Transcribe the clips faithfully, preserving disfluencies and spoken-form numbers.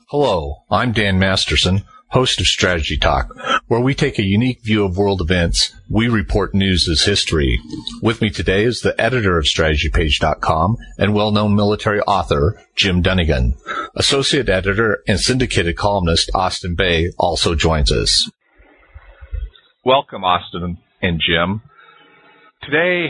Hello, I'm Dan Masterson, host of Strategy Talk, where we take a unique view of world events. We report news as history. With me today is the editor of strategy page dot com and well-known military author, Jim Dunnigan. Associate editor and syndicated columnist Austin Bay also joins us. Welcome, Austin and Jim. Today,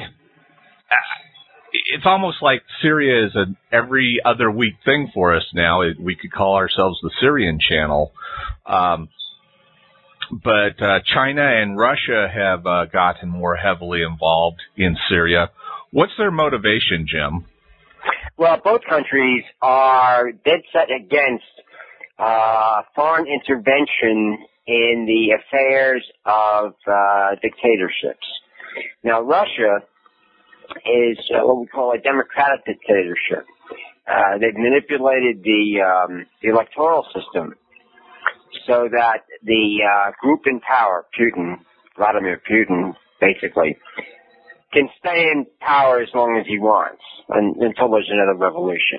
it's almost like Syria is an every other week thing for us now. We could call ourselves the Syrian Channel. Um, but uh, China and Russia have uh, gotten more heavily involved in Syria. What's their motivation, Jim? Well, both countries are dead set against uh, foreign intervention in the affairs of uh, dictatorships. Now, Russia is uh, what we call a democratic dictatorship. Uh, they've manipulated the, um, the electoral system so that the uh, group in power, Putin, Vladimir Putin, basically, can stay in power as long as he wants and, until there's another revolution.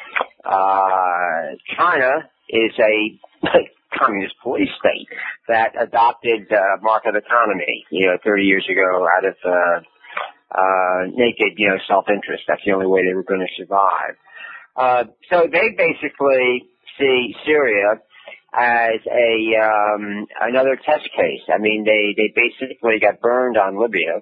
Uh, China is a communist police state that adopted uh, market economy, you know, thirty years ago out of uh, Uh, naked, you know, self-interest. That's the only way they were going to survive. Uh, so they basically see Syria as a, um, another test case. I mean, they, they basically got burned on Libya.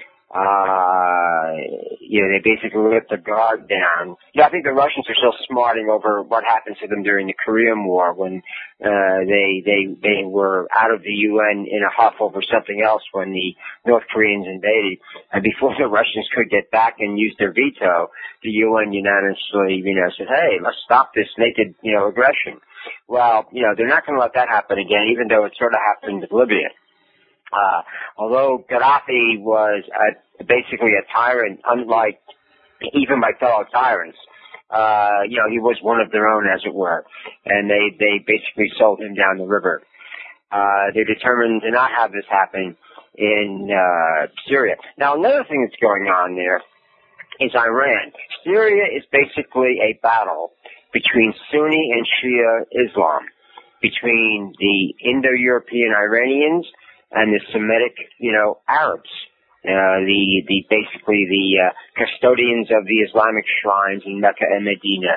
Uh, you know, they basically let the guard down. You know, I think the Russians are still smarting over what happened to them during the Korean War when, uh, they, they, they were out of the U N in a huff over something else when the North Koreans invaded. And before the Russians could get back and use their veto, the U N unanimously, you know, said, hey, let's stop this naked, you know, aggression. Well, you know, they're not going to let that happen again, even though it sort of happened with Libya. Uh, although Gaddafi was a, basically a tyrant, unlike even my fellow tyrants, uh, you know, he was one of their own, as it were, and they, they basically sold him down the river. Uh, they're determined to not have this happen in, uh, Syria. Now, another thing that's going on there is Iran. Syria is basically a battle between Sunni and Shia Islam, between the Indo-European Iranians and the Semitic, you know, Arabs, uh, the, the, basically the, uh, custodians of the Islamic shrines in Mecca and Medina,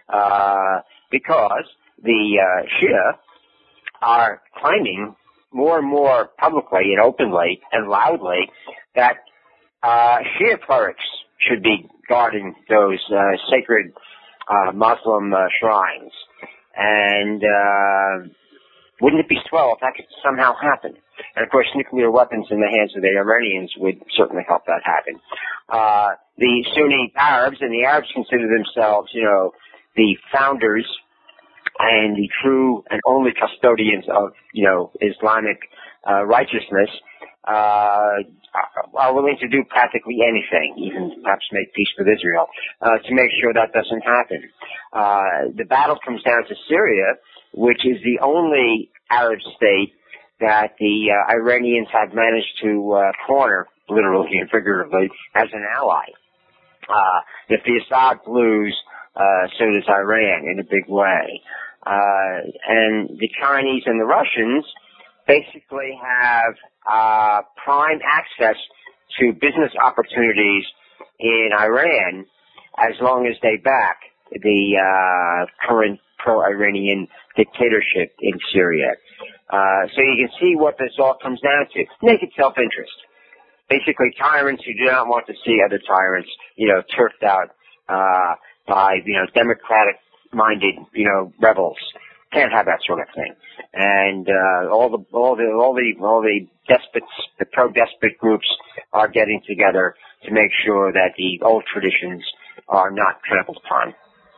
uh, because the, uh, Shia are claiming more and more publicly and openly and loudly that, uh, Shia clerics should be guarding those, uh, sacred, uh, Muslim, uh, shrines. And, uh, wouldn't it be swell if that could somehow happen? And, of course, nuclear weapons in the hands of the Iranians would certainly help that happen. Uh, the Sunni Arabs, and the Arabs consider themselves, you know, the founders and the true and only custodians of, you know, Islamic uh, righteousness, uh, are willing to do practically anything, even perhaps make peace with Israel, uh, to make sure that doesn't happen. Uh, the battle comes down to Syria, which is the only Arab state that the uh, Iranians have managed to uh, corner, literally and figuratively, as an ally. Uh, if the Assad lose, uh, so does Iran in a big way. Uh, and the Chinese and the Russians basically have uh, prime access to business opportunities in Iran as long as they back the uh, current pro-Iranian dictatorship in Syria. Uh, so you can see what this all comes down to. Naked self-interest. Basically, tyrants who do not want to see other tyrants, you know, turfed out uh, by, you know, democratic-minded, you know, rebels. Can't have that sort of thing. And uh, all the all the all the all the despots, the pro-despot groups, are getting together to make sure that the old traditions are not trampled upon.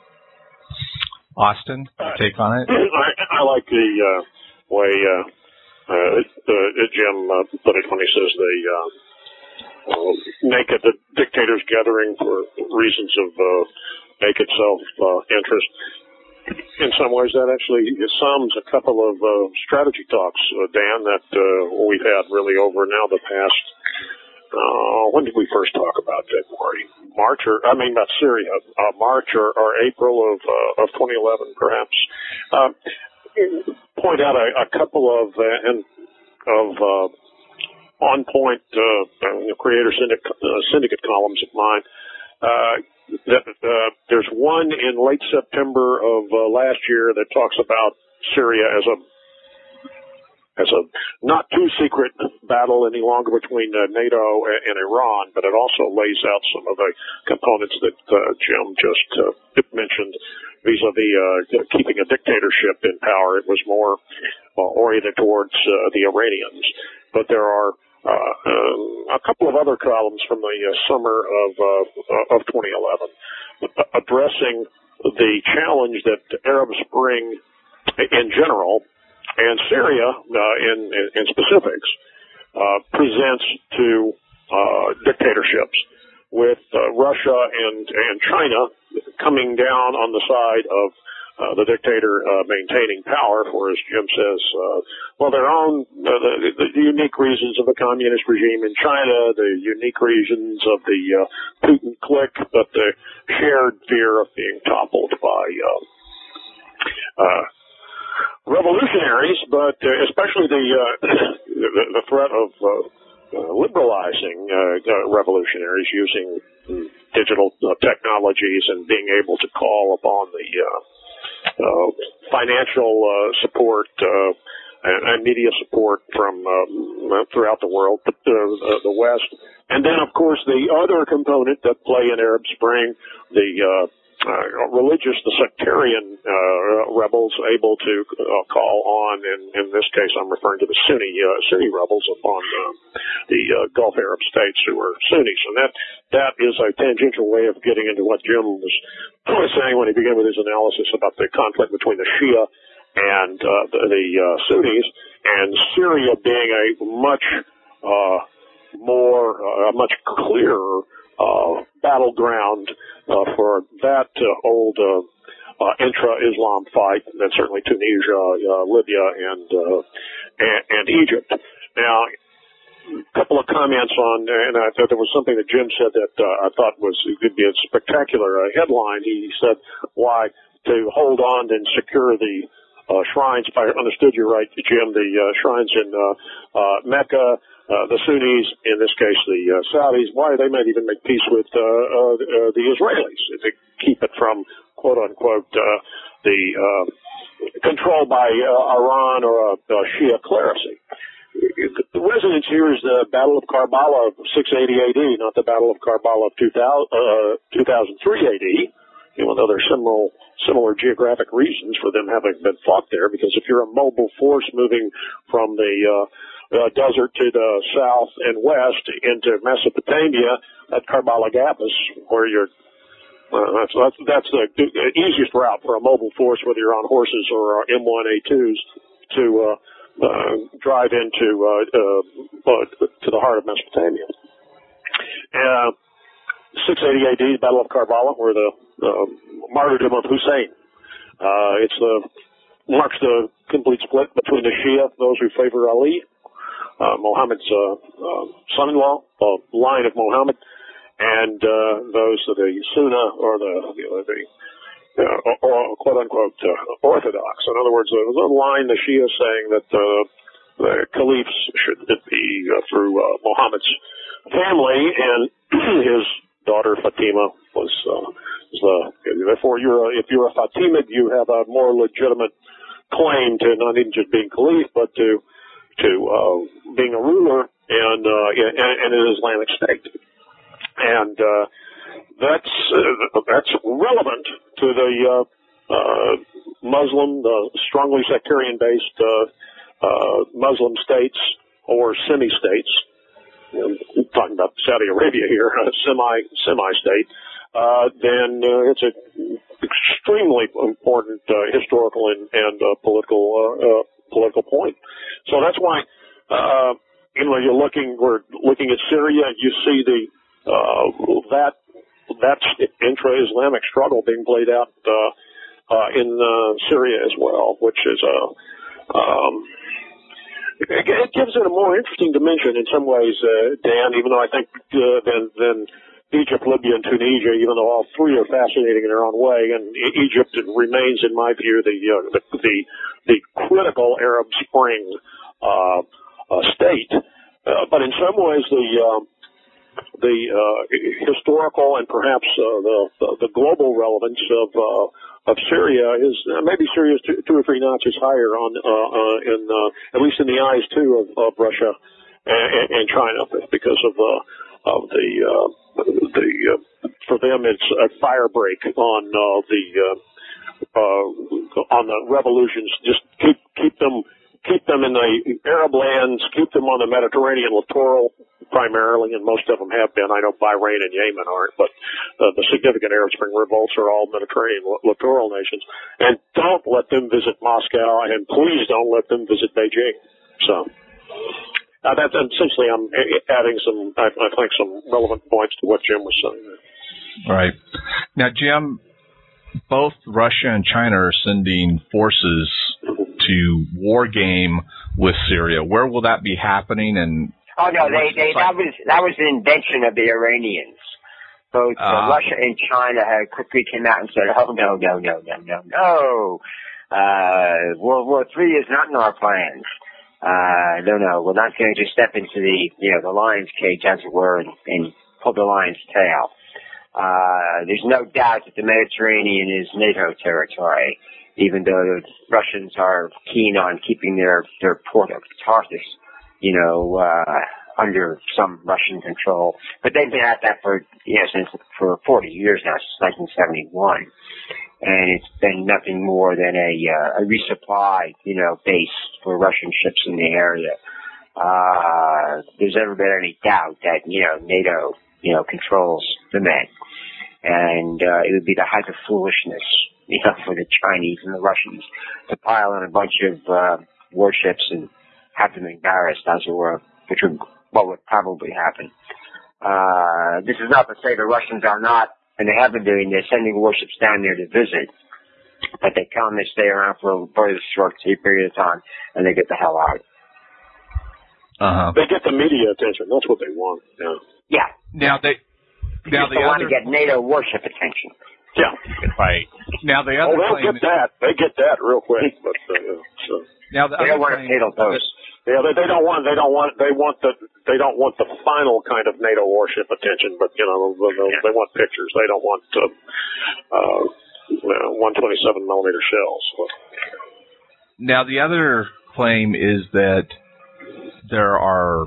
Austin, take on it. I, I like the uh, way uh, uh, uh, Jim uh, put it when he says the uh, uh, naked the dictators gathering for reasons of uh, naked self-interest. Uh, In some ways, that actually sums a couple of uh, strategy talks, uh, Dan, that uh, we've had really over now the past uh, when did we first talk about February? March or, I mean, about Syria, uh, March or, or April of, uh, of twenty eleven, perhaps. Uh, point out a, a couple of, uh, and, of, uh, on point, uh, creator syndicate, uh, syndicate columns of mine. Uh, that, uh, there's one in late September of, uh, last year that talks about Syria as a, as a not too secret battle any longer between uh, NATO and, and Iran, but it also lays out some of the components that uh, Jim just uh, mentioned vis-a-vis uh, keeping a dictatorship in power. It was more uh, oriented towards uh, the Iranians. But there are uh, uh, a couple of other columns from the uh, summer of, uh, of twenty eleven addressing the challenge that the Arab Spring in general and Syria, uh, in, in, in specifics, uh, presents to uh, dictatorships, with uh, Russia and, and China coming down on the side of uh, the dictator uh, maintaining power for, as Jim says, uh, well, their own, uh, the, the, the unique reasons of the communist regime in China, the unique reasons of the uh, Putin clique, but the shared fear of being toppled by uh, uh revolutionaries, but uh, especially the, uh, the the threat of uh, uh, liberalizing uh, uh, revolutionaries using digital uh, technologies and being able to call upon the uh, uh, financial uh, support uh, and, and media support from uh, throughout the world, uh, the West, and then of course the other component that play in Arab Spring, the uh, Uh, religious, the sectarian uh, rebels able to uh, call on, and in this case I'm referring to the Sunni uh, Sunni rebels upon uh, the uh, Gulf Arab states who are Sunnis, and that that is a tangential way of getting into what Jim was saying when he began with his analysis about the conflict between the Shia and uh, the, the uh, Sunnis, and Syria being a much uh, more, uh, a much clearer uh, battleground Uh, for that uh, old uh, uh, intra-Islam fight, and then certainly Tunisia, uh, Libya, and, uh, and and Egypt. Now, a couple of comments on, and I thought there was something that Jim said that uh, I thought was it could be a spectacular uh, headline. He said, "Why to hold on and secure the uh, shrines?" If I understood you right, Jim, the uh, shrines in uh, uh, Mecca. Uh, the Sunnis, in this case the uh, Saudis, why they might even make peace with uh, uh, uh, the Israelis to keep it from, quote unquote, uh, the uh, control by uh, Iran or a, a Shia clerisy. The resonance here is the Battle of Karbala of six eighty A D, not the Battle of Karbala of two thousand three A D, even though there's similar, similar geographic reasons for them having been fought there, because if you're a mobile force moving from the uh, Uh, desert to the south and west into Mesopotamia, that Karbala Gap is where you're, uh, that's, that's, that's the easiest route for a mobile force, whether you're on horses or M one A twos, to uh, uh, drive into uh, uh, to the heart of Mesopotamia. Uh, six eighty A D, Battle of Karbala, where the uh, martyrdom of Hussein. Uh, it's the marks the complete split between the Shia, those who favor Ali, Uh, Muhammad's uh, uh, son-in-law, uh, line of Muhammad, and uh, those of the Sunna, or the, you know, the uh, or, quote-unquote uh, Orthodox. In other words, there's a line the Shia saying that uh, the caliphs should be uh, through uh, Muhammad's family, and his daughter Fatima was, uh, was the, therefore you're a, if you're a Fatimid, you have a more legitimate claim to not even just being caliph, but to to uh, being a ruler and uh, in, in an Islamic state, and uh, that's uh, that's relevant to the uh, uh, Muslim, the strongly sectarian-based uh, uh, Muslim states or semi-states. I'm talking about Saudi Arabia here, a semi semi-state. Uh, then uh, it's an extremely important uh, historical and, and uh, political. Uh, uh, political point. So that's why, uh, you know, you're looking, we're looking at Syria, you see the, uh, that, that's intra-Islamic struggle being played out, uh, uh, in, uh, Syria as well, which is, a, um, it gives it a more interesting dimension in some ways, uh, Dan, even though I think uh, than, than Egypt, Libya, and Tunisia, even though all three are fascinating in their own way. And Egypt remains, in my view, the uh, the, the the critical Arab Spring uh, uh, state. Uh, but in some ways, the uh, the uh, historical and perhaps uh, the, the the global relevance of uh, of Syria is uh, maybe Syria is two, two or three notches higher on uh, uh, in uh, at least in the eyes too of, of Russia and, and China because of uh, of the uh, the uh, for them it's a fire break on uh, the uh, uh, on the revolutions. Just keep keep them keep them in the Arab lands, keep them on the Mediterranean littoral primarily, and most of them have been. I know Bahrain and Yemen aren't, but uh, the significant Arab Spring revolts are all Mediterranean littoral nations. And don't let them visit Moscow, and please don't let them visit Beijing. So uh, that essentially I'm adding some, I, I think, some relevant points to what Jim was saying there. Right. Now, Jim, both Russia and China are sending forces to war game with Syria. Where will that be happening? And oh no, they, they that was that was an invention of the Iranians. Both uh, uh, Russia and China had quickly came out and said, "Oh no, no, no, no, no, no! Uh, World War Three is not in our plans. Uh, no, no, we're not going to step into the you know the lion's cage, as it were, and, and pull the lion's tail." Uh, there's no doubt that the Mediterranean is NATO territory, even though the Russians are keen on keeping their, their port of Tartus, you know, uh, under some Russian control. But they've been at that for, you know, since, for forty years now, since nineteen seventy-one. And it's been nothing more than a, uh, a resupply, you know, base for Russian ships in the area. Uh, there's never been any doubt that, you know, NATO, you know, controls the Med. And, uh, it would be the height of foolishness, you know, for the Chinese and the Russians to pile in a bunch of, uh, warships and have them embarrassed, as it were, which would, what would probably happen. Uh, this is not to say the Russians are not, and they have been doing this, sending warships down there to visit, but they come, they stay around for a very short period of time, and they get the hell out. Uh-huh. They get the media attention. That's what they want. Yeah. Yeah. Now they, now they the want other, to get NATO warship attention. Yeah. Right. Now the other. Oh, they'll claim get that. They get that real quick. But uh, so. Now the they other don't want a fatal dose. Yeah, they, they don't want. They don't want. They want the. They don't want the final kind of NATO warship attention. But you know, they, yeah. they want pictures. They don't want uh, uh, one twenty-seven millimeter shells. Now the other claim is that there are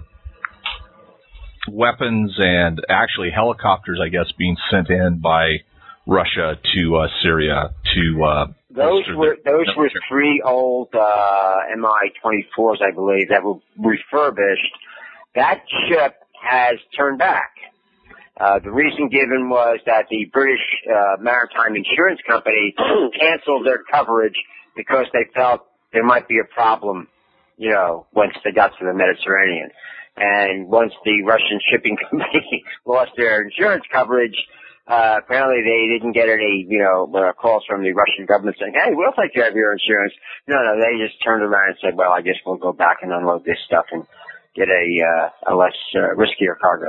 weapons and actually helicopters, I guess, being sent in by Russia to uh, Syria to. Uh, those were those were three old uh, M I twenty-fours, I believe, that were refurbished. That ship has turned back. Uh, the reason given was that the British uh, Maritime Insurance Company canceled their coverage because they felt there might be a problem, you know, once they got to the Mediterranean. And once the Russian shipping company lost their insurance coverage, uh, apparently they didn't get any, you know, uh, calls from the Russian government saying, hey, we'll take care of your insurance. No, no, they just turned around and said, well, I guess we'll go back and unload this stuff and get a, uh, a less uh, riskier cargo.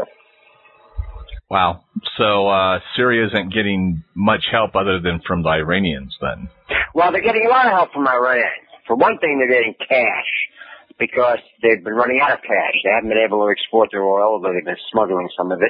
Wow. So, uh, Syria isn't getting much help other than from the Iranians then? Well, they're getting a lot of help from Iran. For one thing, they're getting cash, because they've been running out of cash. They haven't been able to export their oil, although they've been smuggling some of it.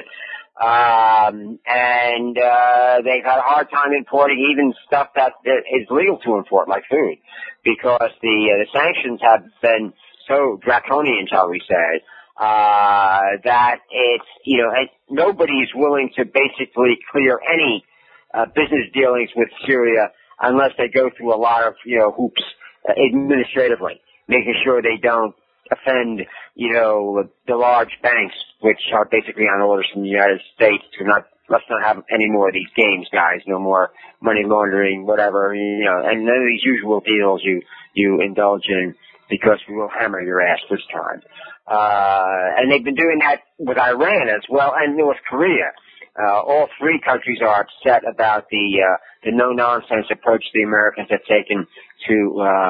Um, and uh, they've had a hard time importing even stuff that, that is legal to import, like food, because the uh, the sanctions have been so draconian, shall we say, uh, that it's, you know, it, nobody's willing to basically clear any uh, business dealings with Syria unless they go through a lot of, you know, hoops uh, administratively, making sure they don't offend, you know, the large banks, which are basically on orders from the United States to not, let's not have any more of these games, guys, no more money laundering, whatever, you know, and none of these usual deals you, you indulge in, because we will hammer your ass this time. Uh, and they've been doing that with Iran as well, and North Korea. Uh, all three countries are upset about the, uh, the no-nonsense approach the Americans have taken to, uh,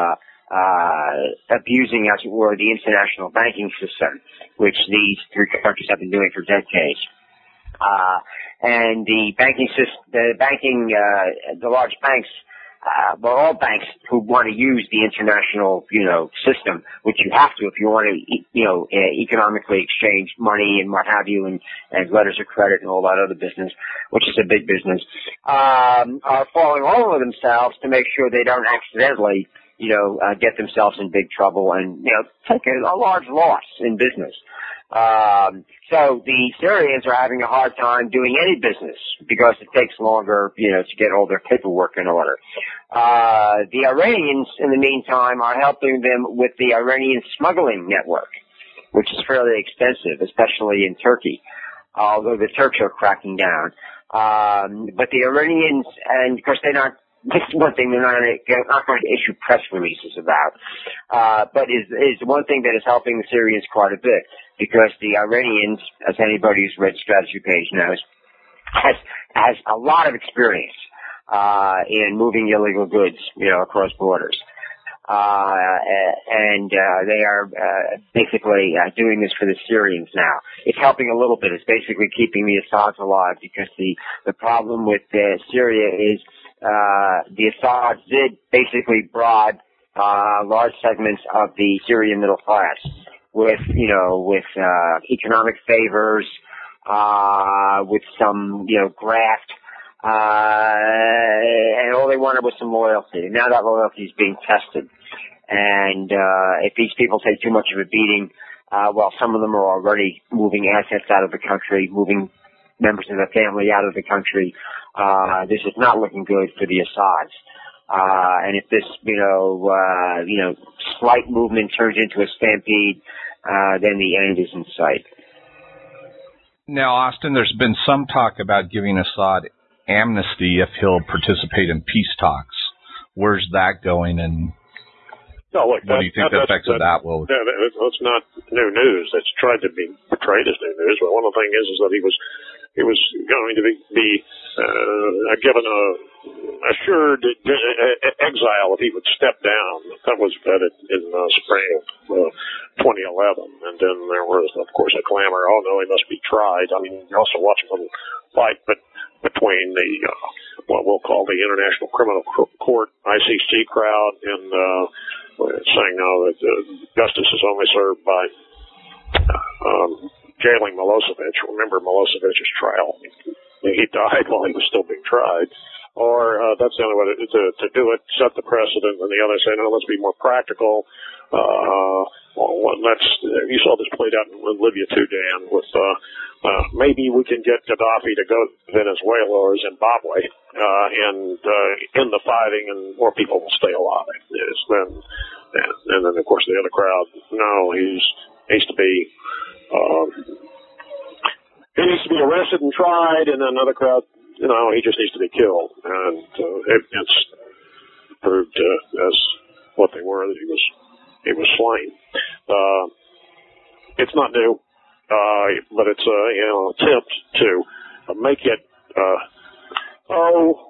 uh, abusing, as it were, the international banking system, which these three countries have been doing for decades. Uh, and the banking system, the banking, uh, the large banks, uh, well, all banks who want to use the international, you know, system, which you have to if you want to, you know, uh, economically exchange money and what have you, and, and letters of credit and all that other business, which is a big business, um, are falling all over themselves to make sure they don't accidentally, you know, uh, get themselves in big trouble and, you know, take a, a large loss in business. Um, so the Syrians are having a hard time doing any business because it takes longer, you know, to get all their paperwork in order. Uh, the Iranians, in the meantime, are helping them with the Iranian smuggling network, which is fairly extensive, especially in Turkey, although the Turks are cracking down. Um, but the Iranians, and of course they're not, this is one thing they're not, they're not going to issue press releases about, uh, but is, is one thing that is helping the Syrians quite a bit, because the Iranians, as anybody who's read Strategy Page knows, has, has a lot of experience, uh, in moving illegal goods, you know, across borders. Uh, and, uh, they are, uh, basically, uh, doing this for the Syrians now. It's helping a little bit. It's basically keeping the Assads alive, because the, the problem with, uh, Syria is, uh, the Assads did basically bribe, uh, large segments of the Syrian middle class with, you know, with, uh, economic favors, uh, with some, you know, graft, uh, and all they wanted was some loyalty. And now that loyalty is being tested. And, uh, if these people take too much of a beating, uh, well, some of them are already moving assets out of the country, moving members of their family out of the country. Uh, this is not looking good for the Assads. Uh, and if this, you know, uh, you know, slight movement turns into a stampede, uh, then the end is in sight. Now, Austin, there's been some talk about giving Assad amnesty if he'll participate in peace talks. Where's that going, and no, look, what that, do you think that, the effects that, of that will? That, that's not new news. That's tried to be portrayed as new news. But one of the things is, is that he was he was going to be, be uh, given a assured exile if he would step down. That was vetted in uh, spring uh, twenty eleven, and then there was, of course, a clamor. Oh no, he must be tried. I mean, you're also watching a fight, but between the uh, what we'll call the International Criminal Court I C C crowd and uh, saying no, that uh, justice is only served by um, jailing Milosevic. Remember Milosevic's trial? He died while he was still being tried. Or uh, that's the only way to, to, to do it, set the precedent, and the others say, no, let's be more practical. Uh, well, let's, you saw this played out in Libya too, Dan, with uh, uh, maybe we can get Gaddafi to go to Venezuela or Zimbabwe uh, and uh, end the fighting, and more people will stay alive. Yes, then, and, and then, of course, the other crowd, no, he's needs to be um, he needs to be arrested and tried, and then another crowd, you know, he just needs to be killed. And uh, it, it's proved uh, as what they were, that he was he was slain. Uh, it's not new, uh, but it's a you know attempt to make it uh, oh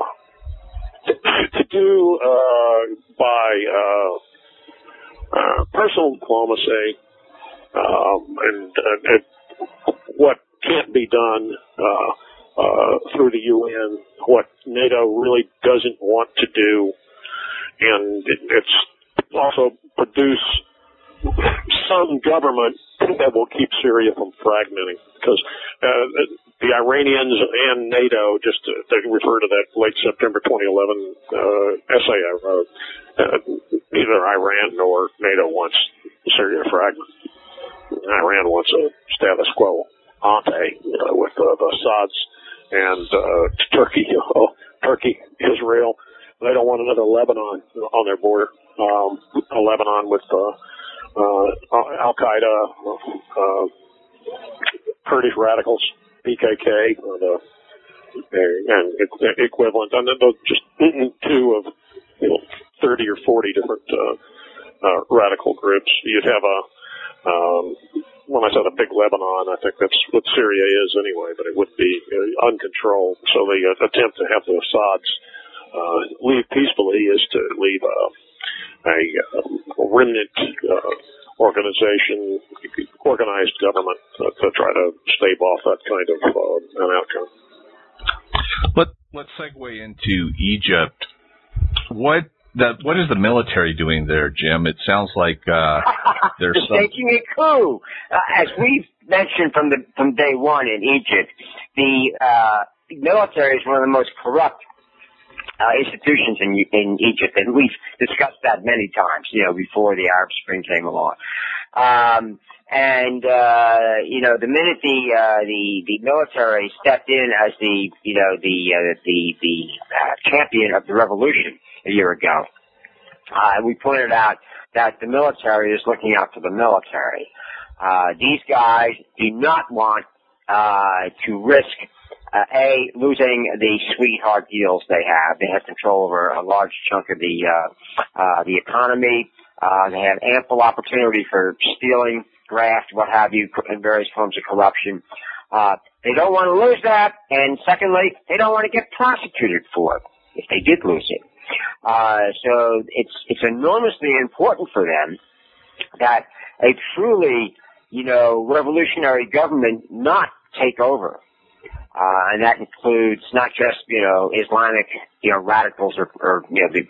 to, to do uh, by uh, uh, personal diplomacy um, and, and, and what can't be done. Uh, Uh, through the U N, what NATO really doesn't want to do, and it, it's also produce some government that will keep Syria from fragmenting. Because uh, the Iranians and NATO, just to, to refer to that late September twenty eleven uh, essay I wrote, uh, neither Iran nor NATO wants Syria fragment. Iran wants a status quo ante, you know, with uh, the Assad's and uh, Turkey, you know, Turkey, Israel. They don't want another Lebanon on their border. Um, a Lebanon with uh, uh, Al Qaeda, uh, Kurdish radicals, P K K, or the and equivalent, and then those just two of you know thirty or forty different uh, uh, radical groups. You'd have a um, when I said a big Lebanon, I think that's what Syria is anyway, but it would be uh, uncontrolled. So the uh, attempt to have the Assads uh, leave peacefully is to leave a, a uh, remnant uh, organization, organized government uh, to try to stave off that kind of uh, an outcome. Let, let's segue into Egypt. What the, what is the military doing there, Jim? It sounds like uh, there's They're some... staging a coup. Uh, as we've mentioned from the from day one in Egypt, the uh, military is one of the most corrupt Uh, institutions in in Egypt, and we've discussed that many times, you know, before the Arab Spring came along. Um, and uh, you know, the minute the uh, the the military stepped in as the you know the uh, the the uh, champion of the revolution a year ago, uh, we pointed out that the military is looking out for the military. Uh, these guys do not want uh, to risk. Uh, A, losing the sweetheart deals they have. They have control over a large chunk of the, uh, uh, the economy. Uh, they have ample opportunity for stealing, graft, what have you, and various forms of corruption. Uh, they don't want to lose that. And secondly, they don't want to get prosecuted for it if they did lose it. Uh, so it's, it's enormously important for them that a truly, you know, revolutionary government not take over. Uh, and that includes not just, you know, Islamic, you know, radicals or, or you know, the,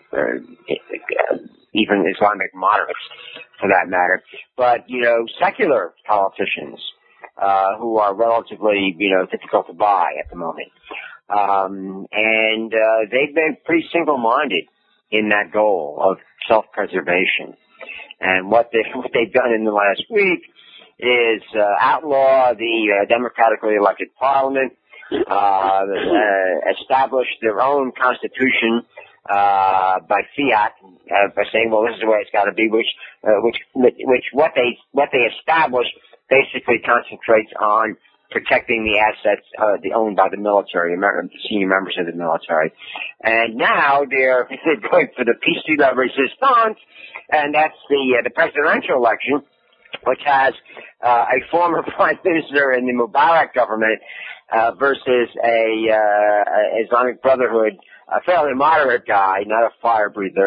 uh, even Islamic moderates, for that matter, but, you know, secular politicians, uh, who are relatively, you know, difficult to buy at the moment. Um, and, uh, they've been pretty single-minded in that goal of self-preservation. And what they, what they've done in the last week is, uh, outlaw the, uh, democratically elected parliament, Uh, uh, established their own constitution uh, by fiat, uh, by saying, "Well, this is the way it's got to be," which, uh, which, which, what they what they established basically concentrates on protecting the assets uh, the owned by the military, senior members of the military, and now they're, they're going for the piece de la resistance, and that's the uh, the presidential election, which has uh, a former prime minister in the Mubarak government. Uh, versus a, uh, a Islamic Brotherhood, a fairly moderate guy, not a fire breather.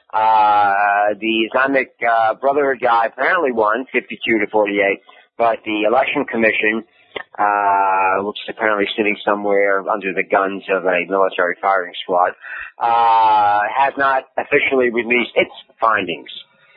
Uh, the Islamic uh, Brotherhood guy apparently won fifty-two to forty-eight, but the election commission, uh, which is apparently sitting somewhere under the guns of a military firing squad, uh, has not officially released its findings.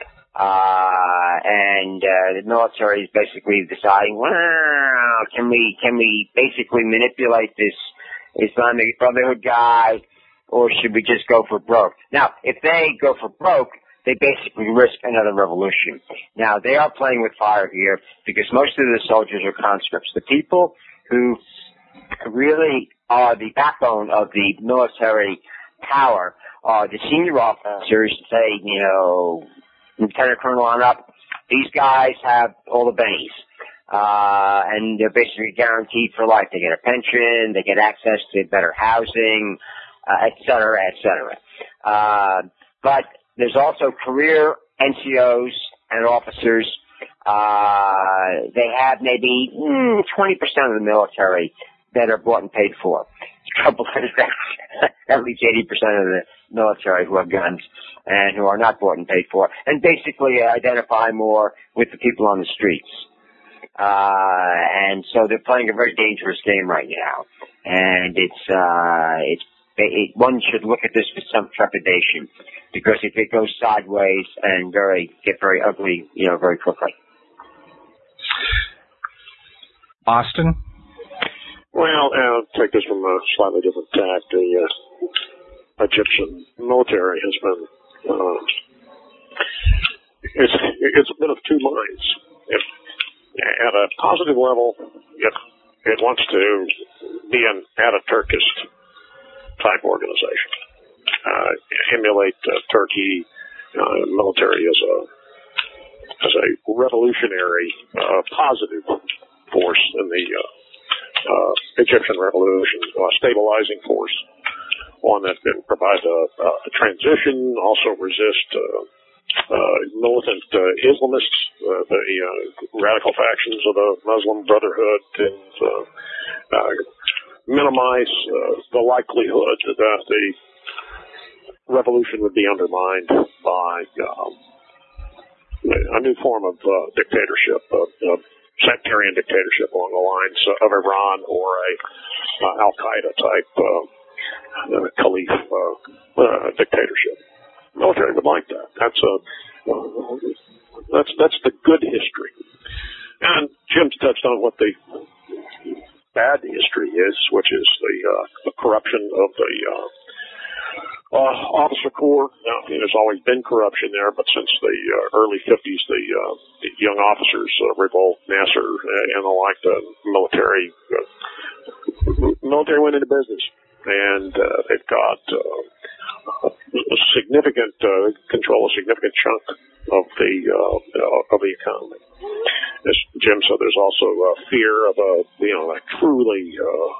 Uh, and, uh, the military is basically deciding, well, can we, can we basically manipulate this Islamic Brotherhood guy, or should we just go for broke? Now, if they go for broke, they basically risk another revolution. Now, they are playing with fire here, because most of the soldiers are conscripts. The people who really are the backbone of the military power are the senior officers, say, you know, Lieutenant Colonel on up. These guys have all the bennies. Uh, and they're basically guaranteed for life. They get a pension, they get access to better housing, uh, et cetera, et cetera. Uh, but there's also career N C Os and officers. Uh, they have maybe mm, twenty percent of the military that are bought and paid for. The trouble is that at least eighty percent of the military who have guns and who are not bought and paid for, and basically identify more with the people on the streets. Uh, and so they're playing a very dangerous game right now. And it's, uh, it's, it, one should look at this with some trepidation, because if it goes sideways and very, get very ugly, you know, very quickly. Austin? Well, uh, take this from a slightly different tack. The uh, Egyptian military has been, uh, it's, it's a bit of two minds. If, at a positive level, it, it wants to be an Ataturkist type organization, uh, emulate uh, Turkey uh, military as a as a revolutionary, uh, positive force in the uh, uh, Egyptian revolution, a stabilizing force, one that can provide a, a transition, also resist uh, uh, militant uh, Islamists, uh, the uh, radical factions of the Muslim Brotherhood, and uh, uh, minimize uh, the likelihood that the revolution would be undermined by um, a new form of uh, dictatorship, a, a sectarian dictatorship along the lines of Iran or a uh, Al-Qaeda type uh, uh, caliph uh, uh, dictatorship. The military would like that. That's a uh, that's that's the good history. And Jim's touched on what the bad history is, which is the, uh, the corruption of the uh, uh, officer corps. Now, there's always been corruption there, but since the uh, early fifties, the, uh, the young officers, uh, Revolt, Nasser, uh, and the like, the military, uh, military went into business, and uh, they've got uh, a significant uh, control, a significant chunk of the uh, of the economy. As Jim said, there's also a fear of a you know a truly uh,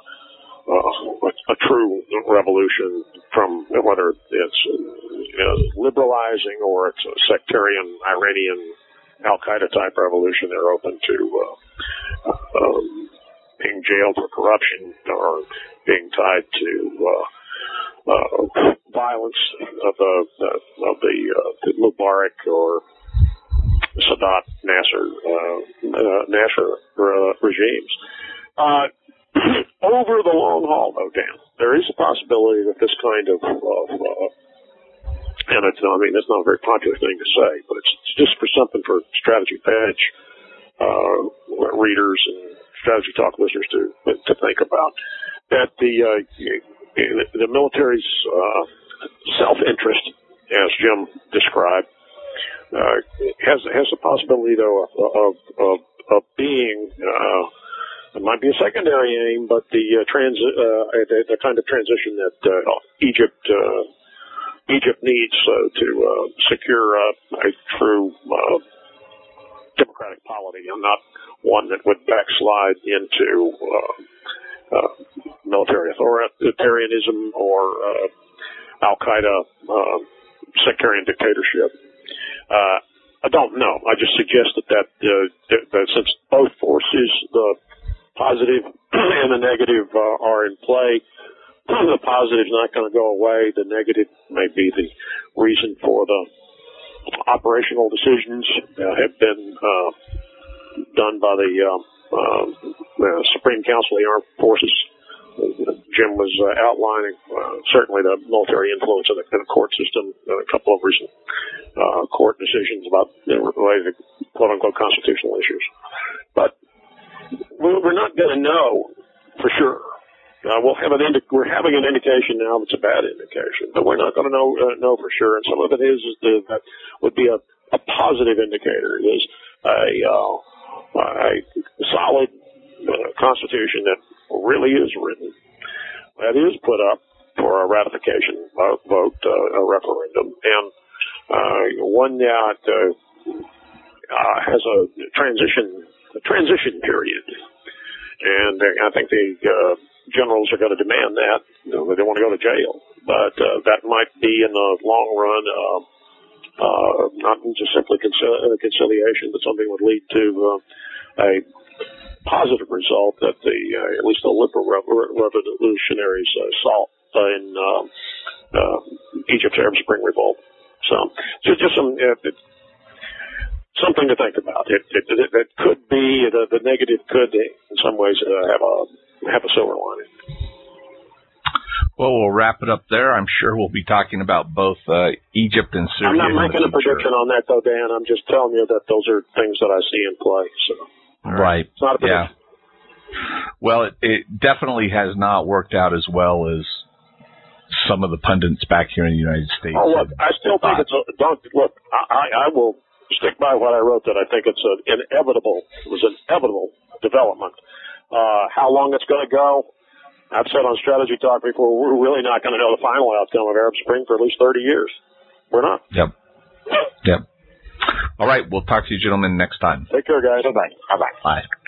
uh, a, a true revolution, from whether it's uh, liberalizing or it's a sectarian Iranian Al Qaeda type revolution. They're open to uh, um, being jailed for corruption or being tied to uh, uh, violence of the uh, of the, uh, the Mubarak or Sadat, Nasser, uh, uh, Nasser uh, regimes. Uh, over the long haul, though, Dan, there is a possibility that this kind of, of uh, and it's, I mean, it's not a very popular thing to say, but it's, it's just for something for Strategy Page uh, readers and Strategy Talk listeners to to think about, that the uh, the military's uh, self-interest, as Jim described, uh, has has the possibility, though, of of, of, of being uh, it might be a secondary aim, but the uh, trans uh, the, the kind of transition that uh, Egypt uh, Egypt needs uh, to uh, secure uh, a true uh, democratic polity, and not one that would backslide into uh, uh, military authoritarianism or uh, Al-Qaeda uh, sectarian dictatorship. Uh, I don't know. I just suggest that, that, uh, that, that since both forces, the positive and the negative, uh, are in play, the positive is not going to go away. The negative may be the reason for the operational decisions that have been uh, done by the uh, uh, uh, Supreme Council of the Armed Forces. Jim was uh, outlining uh, certainly the military influence in the, in the court system, uh, a couple of recent uh, court decisions about you know, related to quote-unquote constitutional issues. But we're not going to know for sure. Uh, we'll have an indi- we're having an indication now that's a bad indication, but we're not going to know uh, know for sure. And some of it is, is the, that would be a, a positive indicator. It is a, uh, a solid uh, constitution that really is written, that is put up for a ratification uh, vote, uh, a referendum, and uh, one that uh, uh, has a transition a transition period. And uh, I think the uh, generals are going to demand that. You know, they don't want to go to jail. But uh, that might be, in the long run, uh, uh, not just simply concil- conciliation, but something would lead to uh, a positive result that the uh, at least the liberal rev- revolutionaries uh, saw in uh, uh, Egypt's Arab Spring revolt. So, so just some uh, it, something to think about. It, it, it, it could be the, the negative could, in some ways, uh, have a have a silver lining. Well, we'll wrap it up there. I'm sure we'll be talking about both uh, Egypt and Syria. I'm not making a prediction on that, though, Dan. I'm just telling you that those are things that I see in play. So, right. It's not a prediction. Yeah. Well, it, it definitely has not worked out as well as some of the pundits back here in the United States. Oh, look, I still think it's a, don't, look, I, I will stick by what I wrote, that I think it's an inevitable, it was an inevitable development. Uh, how long it's going to go, I've said on Strategy Talk before, we're really not going to know the final outcome of Arab Spring for at least thirty years. We're not. Yep. Yep. All right. We'll talk to you gentlemen next time. Take care, guys. Bye-bye. Bye-bye. Bye.